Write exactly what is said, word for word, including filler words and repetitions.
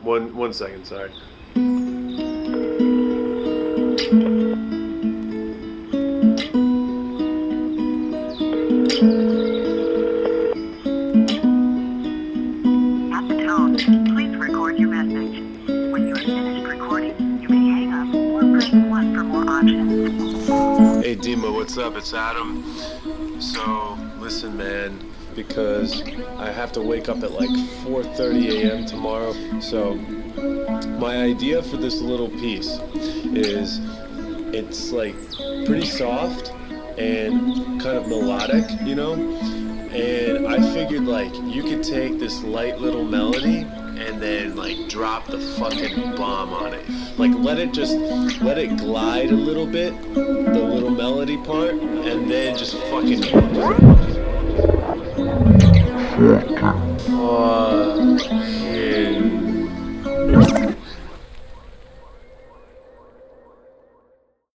One one second, sorry. At the tone, please record your message. When you are finished recording, you may hang up or press one for more options. Hey Dima, what's up? It's Adam. So, listen man, because I have to wake up at like four thirty a m tomorrow. So, my idea for this little piece is it's like pretty soft and kind of melodic, you know? And I figured like you could take this light little melody and then like drop the fucking bomb on it. Like let it just, let it glide a little bit, the little melody part, and then just fucking... Uh,